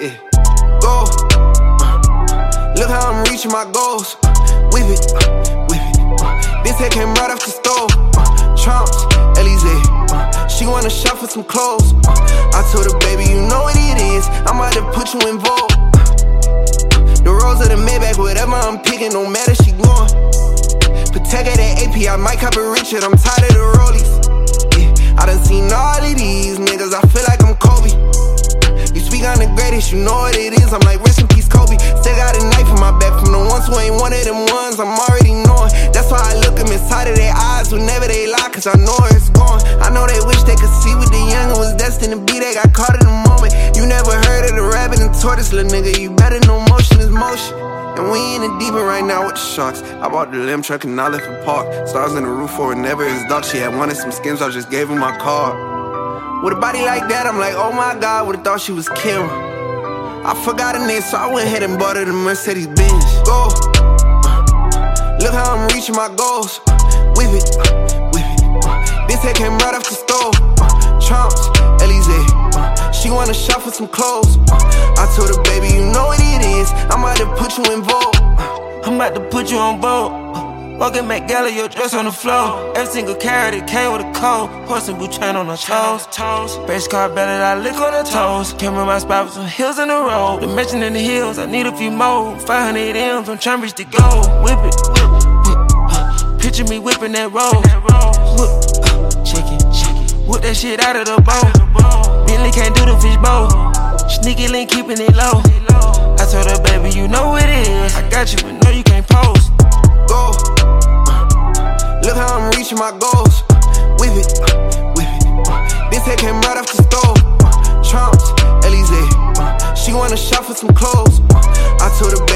yeah. Go. Look how I'm reaching my goals. Whip it, whip it. This head came right off the stove. Trumps, Elysee. She wanna shop for some clothes. I told her, baby, you know what it is. I'm about to put you in vogue. The rose of the Maybach, whatever I'm picking, no matter she going. Protect at that AP, I might cop a Richard. I'm tired of the rollies. Yeah, I done seen all of these niggas. I feel like I'm Kobe. You speak on the greatest, you know what it is. I'm like, rest in peace, Kobe. Still got a knife in my back from the ones who ain't one of them ones. I'm already knowing. That's why I look them inside of their eyes whenever they lie, cause I know where it's going. I know they wish they could see what the younger was destined to be. They got caught in the moment. You never heard of the rabbit and tortoise, little nigga. You better know motion is motion. And we in the deep end right now with the sharks. I bought the limb truck and I left it parked. Stars in the roof for whenever it's dark. She had wanted some skims, I just gave her my card. With a body like that, I'm like, oh my God, would've thought she was Kim. I forgot her name, so I went ahead and bought her the Mercedes Benz. Go. Look how I'm reaching my goals. Whip it, whip it. This head came right off the stove. Trumps, Elysee. She wanna shop for some clothes. I told her, baby, you know what it is. I'm about to put you in vogue. I'm about to put you on board. Walking Met Gala, your dress on the floor. Every single carrot, it came with a coat. Horse and boot chain on her toes. Race car belly, I lick on her toes. Came in my spot with some heels in the road. The mention in the hills, I need a few more. 500 M's, I'm trying to reach the goal. Whip it, whip. Picture me whipping that roll. Whip, chicken. Whip that shit out of the bowl. Bentley can't do the fish bowl. Sneaky link, keeping it low. I told her, baby, you know what it is. I got you, but no, you can't pose. Go. Look how I'm reaching my goals. Whip it, whip it. This head came right off the stove. Trumps, Elysee. She wanna shop for some clothes. I told her,